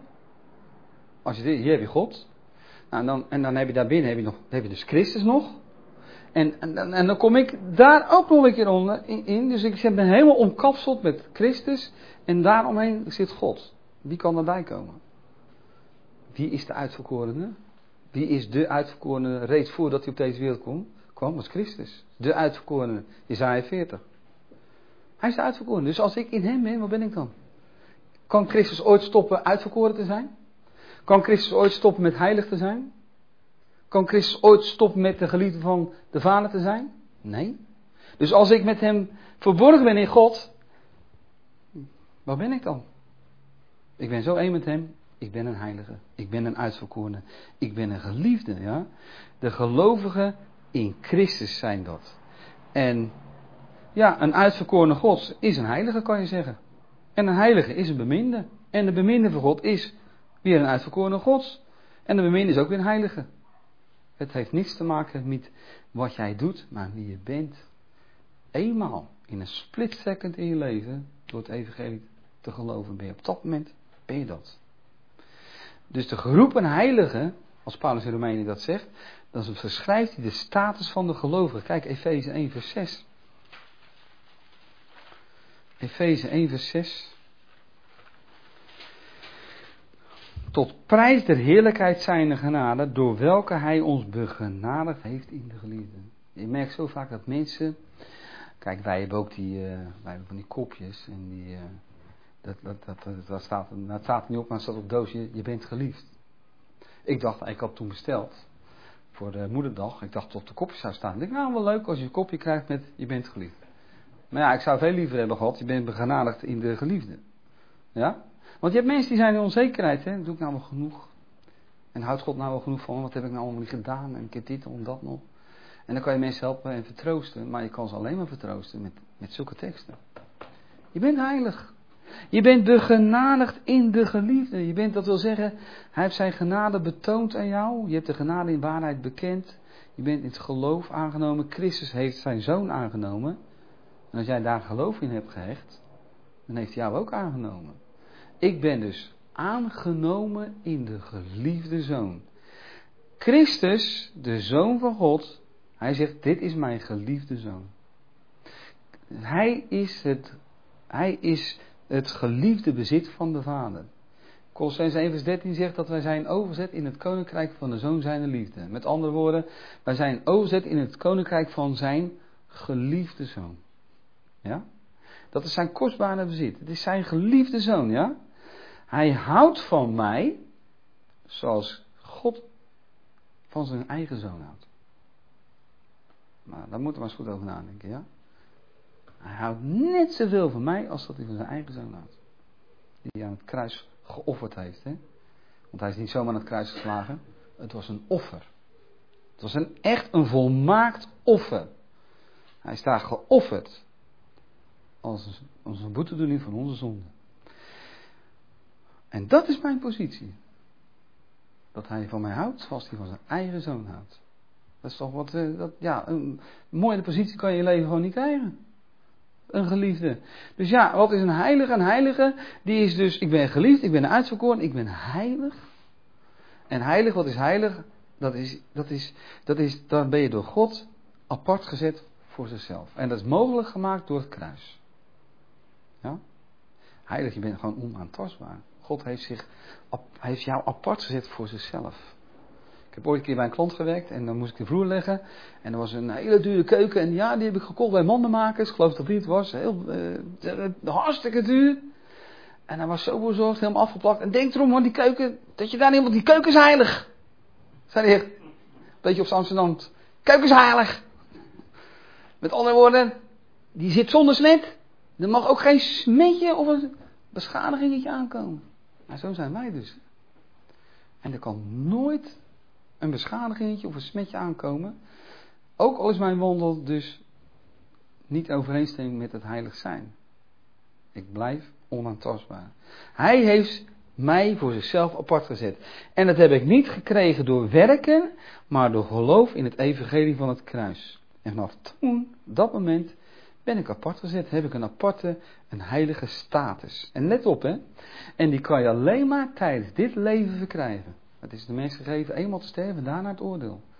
Als je dit, hier heb je God. Nou, en, dan, en dan heb je daarbinnen heb je nog, heb je dus Christus nog. En, en, en dan kom ik daar ook nog een keer onder in, in. Dus ik ben helemaal omkapseld met Christus. En daaromheen zit God. Wie kan erbij komen? Wie is de uitverkorene? Wie is de uitverkorene reeds voordat hij op deze wereld kwam? kwam was Christus. De uitverkorene. Jesaja veertig. Hij is de uitverkorene. Dus als ik in hem ben, wat ben ik dan? Kan Christus ooit stoppen uitverkoren te zijn? Kan Christus ooit stoppen met heilig te zijn? Kan Christus ooit stoppen met de geliefde van de Vader te zijn? Nee. Dus als ik met hem verborgen ben in God, waar ben ik dan? Ik ben zo één met hem. Ik ben een heilige. Ik ben een uitverkorene. Ik ben een geliefde. Ja? De gelovigen in Christus zijn dat. En ja, een uitverkorene God is een heilige, kan je zeggen. En een heilige is een beminde. En de beminde van God is weer een uitverkorene God. En de beminde is ook weer een heilige. Het heeft niets te maken met wat jij doet, maar wie je bent. Eenmaal, in een split second in je leven, door het evangelie te geloven, ben je op dat moment, ben je dat. Dus de geroepen heilige, als Paulus in Romeinen dat zegt, dan verschrijft hij de status van de gelovigen. Kijk, Efeze één vers zes. Efeze één vers zes. Tot prijs der heerlijkheid zijner genade, door welke hij ons begenadigd heeft in de geliefde. Je merkt zo vaak dat mensen, kijk, wij hebben ook die, uh, wij hebben van die kopjes en die, uh, dat, dat, dat, dat, dat staat, dat staat er niet op, maar het staat op het doosje, je bent geliefd. Ik dacht, ik had toen besteld voor de moederdag, ik dacht dat op de kopje zou staan. Ik dacht, nou wel leuk als je een kopje krijgt met je bent geliefd. Maar ja, ik zou veel liever hebben gehad, je bent begenadigd in de geliefde. Ja? Want je hebt mensen die zijn in onzekerheid, hè, doe ik nou wel genoeg? En houdt God nou wel genoeg van, wat heb ik nou allemaal niet gedaan en ik heb dit en dat nog. En dan kan je mensen helpen en vertroosten, maar je kan ze alleen maar vertroosten met, met zulke teksten. Je bent heilig. Je bent begenadigd in de geliefde. Je bent, dat wil zeggen, hij heeft zijn genade betoond aan jou. Je hebt de genade in waarheid bekend. Je bent in het geloof aangenomen. Christus heeft zijn zoon aangenomen. En als jij daar geloof in hebt gehecht, dan heeft hij jou ook aangenomen. Ik ben dus aangenomen in de geliefde zoon. Christus, de zoon van God, hij zegt, dit is mijn geliefde zoon. Hij is het, hij is het geliefde bezit van de Vader. Kolossenzen één vers dertien zegt dat wij zijn overzet in het koninkrijk van de zoon zijner liefde. Met andere woorden, wij zijn overzet in het koninkrijk van zijn geliefde zoon. Ja? Dat is zijn kostbare bezit. Het is zijn geliefde zoon, ja? Hij houdt van mij zoals God van zijn eigen zoon houdt. Maar daar moeten we maar eens goed over nadenken, ja? Hij houdt net zoveel van mij als dat hij van zijn eigen zoon houdt. Die hij aan het kruis geofferd heeft, hè? Want hij is niet zomaar aan het kruis geslagen. Het was een offer. Het was een, echt een volmaakt offer. Hij is daar geofferd. Als, als een boetedoening van onze zonde. En dat is mijn positie. Dat hij van mij houdt zoals hij van zijn eigen zoon houdt. Dat is toch wat, uh, dat, ja, een mooie positie kan je in je leven gewoon niet krijgen. Een geliefde. Dus ja, wat is een heilige? Een heilige, die is dus, ik ben geliefd, ik ben uitverkoren, ik ben heilig. En heilig, wat is heilig? Dat is, dat is, dat is, dan ben je door God apart gezet voor zichzelf. En dat is mogelijk gemaakt door het kruis. Ja? Heilig, je bent gewoon onaantastbaar. God heeft, zich, heeft jou apart gezet voor zichzelf. Ik heb ooit een keer bij een klant gewerkt en dan moest ik de vloer leggen. En er was een hele dure keuken en ja, die heb ik gekocht bij mandenmakers. Ik geloof dat die het was. Heel, uh, hartstikke duur. En hij was zo bezorgd, helemaal afgeplakt. En denk erom, hoor, die keuken, dat je daar niet, want die keuken is heilig. Zei de heer. Beetje op Amsterdam. Keuken is heilig. Met andere woorden, die zit zonder smet. Er mag ook geen smetje of een beschadigingetje aankomen. Maar zo zijn wij dus. En er kan nooit een beschadigingetje of een smetje aankomen. Ook al is mijn wandel dus niet overeenstemming met het heilig zijn. Ik blijf onaantastbaar. Hij heeft mij voor zichzelf apart gezet. En dat heb ik niet gekregen door werken, maar door geloof in het evangelie van het kruis. En vanaf toen, dat moment, ben ik apart gezet. Heb ik een aparte, een heilige status. En let op, hè. En die kan je alleen maar tijdens dit leven verkrijgen. Het is de mens gegeven eenmaal te sterven, daarna het oordeel.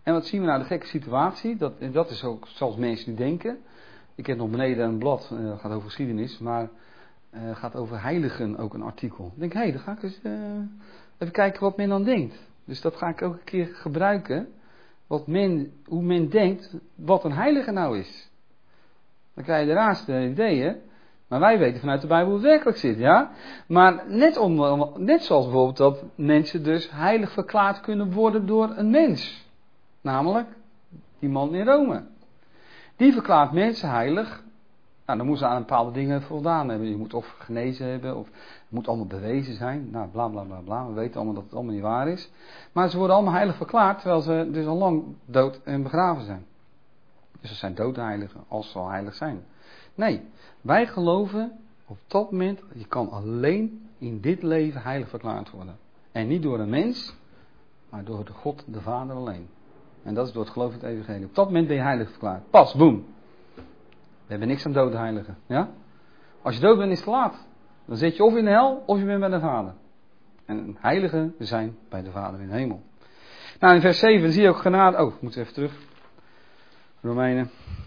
En wat zien we nou? De gekke situatie. Dat, en dat is ook zoals mensen nu denken. Ik heb nog beneden een blad. Dat uh, gaat over geschiedenis. Maar uh, gaat over heiligen ook een artikel. Ik denk, hé, hey, dan ga ik eens uh, even kijken wat men dan denkt. Dus dat ga ik ook een keer gebruiken. Wat men, hoe men denkt wat een heilige nou is. Dan krijg je de raarste ideeën. Maar wij weten vanuit de Bijbel hoe het werkelijk zit, ja. Maar net, om, net zoals bijvoorbeeld dat mensen dus heilig verklaard kunnen worden door een mens. Namelijk die man in Rome. Die verklaart mensen heilig. Nou, dan moeten ze aan bepaalde dingen voldaan hebben. Je moet of genezen hebben, of het moet allemaal bewezen zijn. Nou, bla bla bla bla. We weten allemaal dat het allemaal niet waar is. Maar ze worden allemaal heilig verklaard, terwijl ze dus al lang dood en begraven zijn. Dus ze zijn doodheiligen, als ze al heilig zijn. Nee, wij geloven op dat moment, je kan alleen in dit leven heilig verklaard worden. En niet door een mens, maar door de God, de Vader alleen. En dat is door het geloof in het evangelie. Op dat moment ben je heilig verklaard. Pas, boem. We hebben niks aan dode heiligen. Ja? Als je dood bent is het te laat. Dan zit je of in de hel, of je bent bij de Vader. En heiligen zijn bij de Vader in de hemel. Nou, in vers zeven zie je ook genade. Oh, ik moet even terug. Romeinen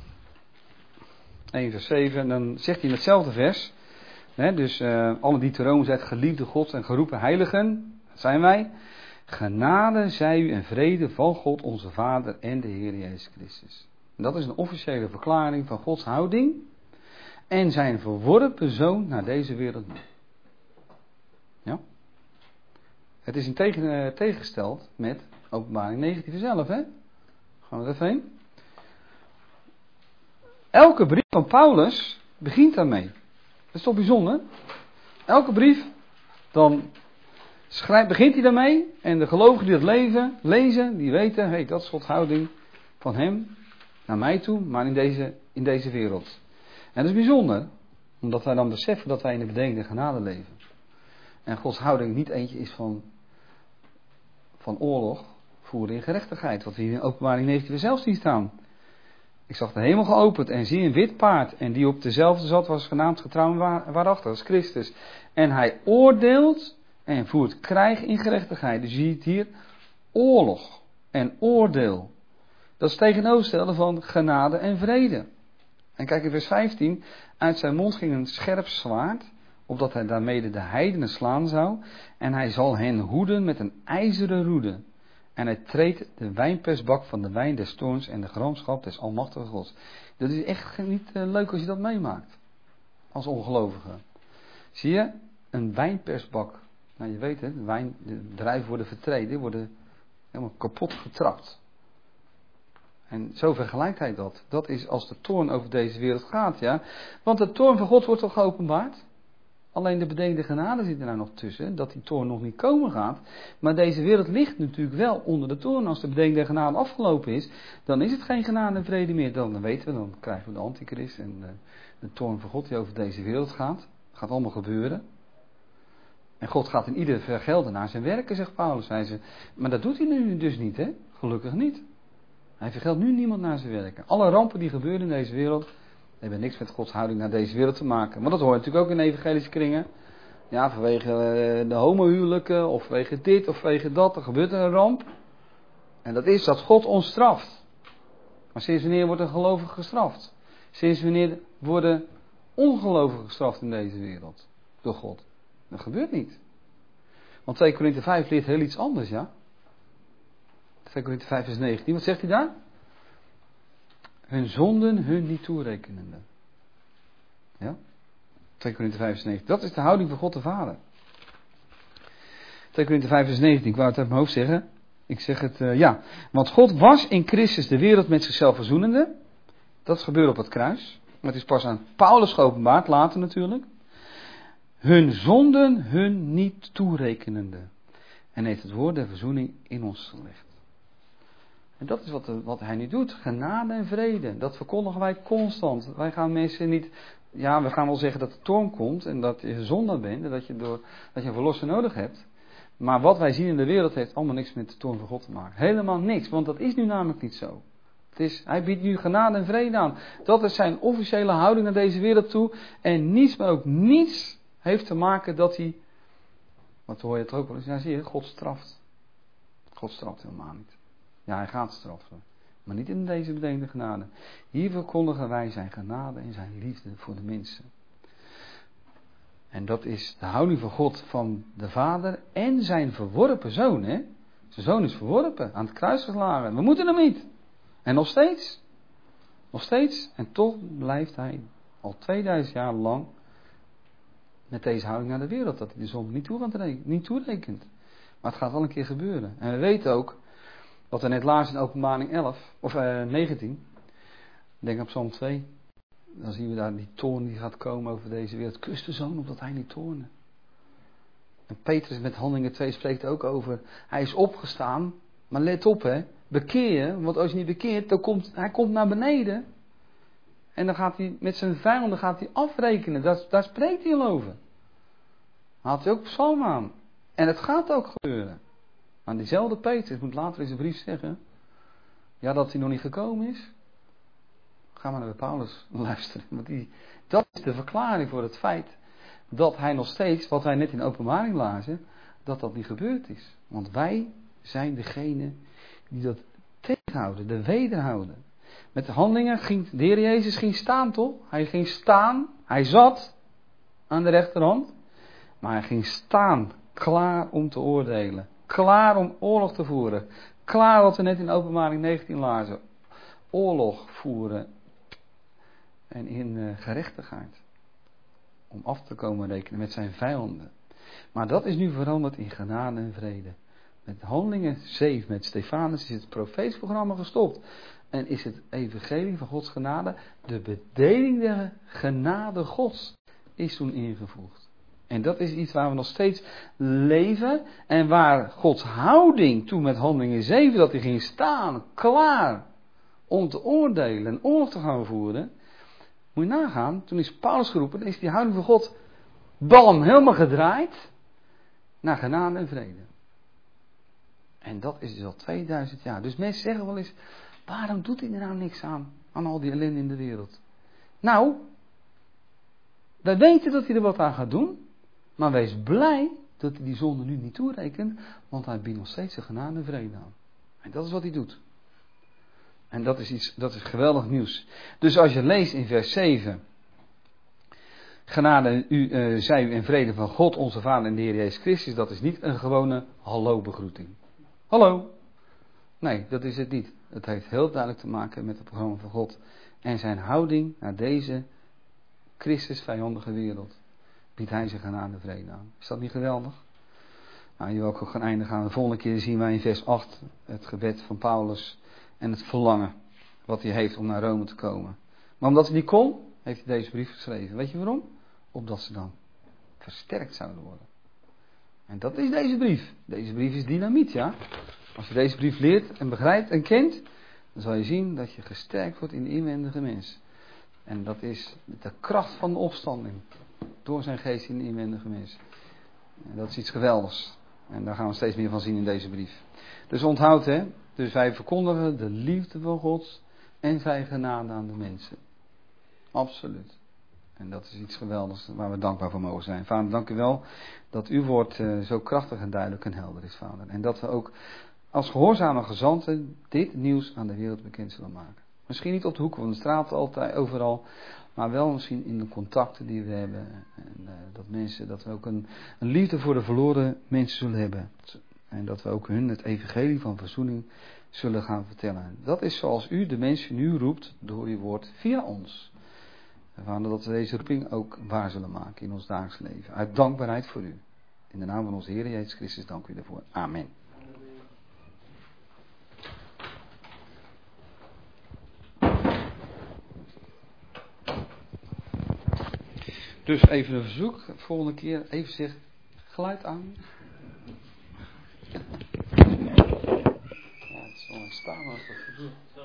één vers zeven. Dan zegt hij in hetzelfde vers. Hè, dus uh, alle die te Rome zijn geliefde God en geroepen heiligen. Dat zijn wij. Genade zij u en vrede van God onze Vader en de Heer Jezus Christus. En dat is een officiële verklaring van Gods houding. En zijn verworpen zoon naar deze wereld nu. Ja. Het is in tegen, uh, tegengesteld met Openbaring negentien zelf, hè. Gaan we er even heen. Elke brief van Paulus begint daarmee. Dat is toch bijzonder? Elke brief, dan schrijf, begint hij daarmee. En de gelovigen die dat leven, lezen, die weten, hey, dat is Gods houding van hem naar mij toe, maar in deze, in deze wereld. En dat is bijzonder, omdat wij dan beseffen dat wij in de bedenkende genade leven. En Gods houding niet eentje is van, van oorlog voeren in gerechtigheid, wat we hier in Openbaring negentien zelf zien staan. Ik zag de hemel geopend en zie een wit paard. En die op dezelfde zat was genaamd getrouw en waar, waarachtig. Dat is Christus. En hij oordeelt en voert krijg in gerechtigheid. Dus je ziet hier oorlog en oordeel. Dat is tegenovergestelde van genade en vrede. En kijk in vers vijftien. Uit zijn mond ging een scherp zwaard. Opdat hij daarmee de heidenen slaan zou. En hij zal hen hoeden met een ijzeren roede. En hij treedt de wijnpersbak van de wijn des toorns en de gramschap des almachtige Gods. Dat is echt niet uh, leuk als je dat meemaakt. Als ongelovige. Zie je? Een wijnpersbak. Nou je weet het, de, wijn, de druiven worden vertreden, worden helemaal kapot getrapt. En zo vergelijkt hij dat. Dat is als de toorn over deze wereld gaat, ja. Want de toorn van God wordt al geopenbaard. Alleen de bedenkende genade zit er nou nog tussen, dat die toorn nog niet komen gaat. Maar deze wereld ligt natuurlijk wel onder de toorn. Als de bedenkende genade afgelopen is, dan is het geen genade en vrede meer. Dan, dan weten we, dan krijgen we de antichrist en de, de toorn van God die over deze wereld gaat. Dat gaat allemaal gebeuren. En God gaat in ieder vergelden naar zijn werken, zegt Paulus. Hij zegt, maar dat doet hij nu dus niet, hè? Gelukkig niet. Hij vergeldt nu niemand naar zijn werken. Alle rampen die gebeuren in deze wereld hebben niks met Gods houding naar deze wereld te maken. Maar dat hoort natuurlijk ook in evangelische kringen. Ja, vanwege de homohuwelijken, of vanwege dit, of vanwege dat, er gebeurt er een ramp. En dat is dat God ons straft. Maar sinds wanneer wordt een gelovige gestraft? Sinds wanneer worden ongelovigen gestraft in deze wereld? Door God. Dat gebeurt niet. Want twee Korinthe vijf leert heel iets anders, ja? twee Korinthe vijf vers negentien, wat zegt hij daar? Hun zonden hun niet toerekenende. Ja? twee Korinthe vijf vers negentien. Dat is de houding van God de Vader. twee Korinthe vijf vers negentien. Ik wou het uit mijn hoofd zeggen. Ik zeg het, uh, ja. Want God was in Christus de wereld met zichzelf verzoenende. Dat gebeurde op het kruis. Dat is pas aan Paulus geopenbaard, later natuurlijk. Hun zonden hun niet toerekenende. En heeft het woord der verzoening in ons gelegd. En dat is wat, wat hij nu doet. Genade en vrede. Dat verkondigen wij constant. Wij gaan mensen niet... Ja, we gaan wel zeggen dat de toorn komt. En dat je zondaar bent. En dat je, door, dat je een verlosser nodig hebt. Maar wat wij zien in de wereld heeft allemaal niks met de toorn van God te maken. Helemaal niks. Want dat is nu namelijk niet zo. Het is, hij biedt nu genade en vrede aan. Dat is zijn officiële houding naar deze wereld toe. En niets, maar ook niets heeft te maken dat hij... Wat hoor je het ook wel eens? Ja, zie je, God straft. God straft helemaal niet. Ja, hij gaat straffen. Maar niet in deze bedenkende genade. Hier verkondigen wij zijn genade en zijn liefde voor de mensen. En dat is de houding van God van de Vader en zijn verworpen zoon. Hè? Zijn zoon is verworpen, aan het kruis geslagen. We moeten hem niet. En nog steeds. Nog steeds. En toch blijft hij al tweeduizend jaar lang met deze houding naar de wereld. Dat hij de zon niet, toe niet toerekent. Maar het gaat wel een keer gebeuren. En we weten ook, wat we net lazen in Openbaring elf, of eh, negentien. Denk aan Psalm twee. Dan zien we daar die toorn die gaat komen over deze wereld. Kus de zoon opdat hij niet toorne. En Petrus met Handelingen twee spreekt ook over. Hij is opgestaan. Maar let op hè. Bekeer je. Want als je niet bekeert. Dan komt hij komt naar beneden. En dan gaat hij met zijn vijanden gaat hij afrekenen. Daar, daar spreekt hij al over. Haalt hij ook psalm aan. En het gaat ook gebeuren. Maar diezelfde Petrus moet later in zijn brief zeggen. Ja, dat hij nog niet gekomen is. Ga maar naar de Paulus luisteren. Want die, dat is de verklaring voor het feit dat hij nog steeds, wat wij net in Openbaring lazen, dat dat niet gebeurd is. Want wij zijn degene die dat tegenhouden, de wederhouden. Met de handelingen ging de Heer Jezus ging staan toch? Hij ging staan, hij zat aan de rechterhand, maar hij ging staan, klaar om te oordelen. Klaar om oorlog te voeren. Klaar wat we net in Openbaring negentien lazen. Oorlog voeren. En in uh, gerechtigheid. Om af te komen rekenen met zijn vijanden. Maar dat is nu veranderd in genade en vrede. Met Handelingen zeven, met Stefanus is het profetisch programma gestopt. En is het evangelie van Gods genade, de bedeling der genade Gods, is toen ingevoegd. En dat is iets waar we nog steeds leven. En waar Gods houding toen met Handelingen zeven, dat hij ging staan, klaar om te oordelen en oorlog te gaan voeren. Moet je nagaan, toen is Paulus geroepen, dan is die houding van God, bam, helemaal gedraaid naar genade en vrede. En dat is dus al tweeduizend jaar. Dus mensen zeggen wel eens, waarom doet hij er nou niks aan, aan al die ellende in de wereld? Nou, wij weten dat hij er wat aan gaat doen. Maar wees blij dat hij die zonde nu niet toerekent. Want hij biedt nog steeds de genade en vrede aan. En dat is wat hij doet. En dat is iets, dat is geweldig nieuws. Dus als je leest in vers zeven. Genade u, uh, zij u in vrede van God onze Vader en de Heer Jezus Christus. Dat is niet een gewone hallo begroeting. Hallo. Nee, dat is het niet. Het heeft heel duidelijk te maken met het programma van God. En zijn houding naar deze Christus vijandige wereld. Biedt hij zich genade en vrede aan. Is dat niet geweldig? Nou, hier wil ik ook gaan eindigen. De volgende keer zien wij in vers acht het gebed van Paulus en het verlangen wat hij heeft om naar Rome te komen. Maar omdat hij niet kon, heeft hij deze brief geschreven. Weet je waarom? Opdat ze dan versterkt zouden worden. En dat is deze brief. Deze brief is dynamiet, ja. Als je deze brief leert en begrijpt en kent, dan zal je zien dat je gesterkt wordt in de inwendige mens. En dat is de kracht van de opstanding. Door zijn geest in de inwendige mens. En dat is iets geweldigs. En daar gaan we steeds meer van zien in deze brief. Dus onthoud hè. Dus wij verkondigen de liefde van God en zijn genade aan de mensen. Absoluut. En dat is iets geweldigs waar we dankbaar voor mogen zijn. Vader, dank u wel dat uw woord uh, zo krachtig en duidelijk en helder is, Vader. En dat we ook als gehoorzame gezanten dit nieuws aan de wereld bekend zullen maken. Misschien niet op de hoeken van de straat altijd, overal. Maar wel misschien in de contacten die we hebben. En uh, dat mensen, dat we ook een, een liefde voor de verloren mensen zullen hebben. En dat we ook hun het evangelie van verzoening zullen gaan vertellen. Dat is zoals u de mensen nu roept door uw woord via ons. En Vader, dat we deze roeping ook waar zullen maken in ons dagelijks leven. Uit dankbaarheid voor u. In de naam van onze Heer Jezus Christus dank u daarvoor. Amen. Dus even een verzoek. Volgende keer even zeg geluid aan. Ja, het is wel een staan als dat gebeurt.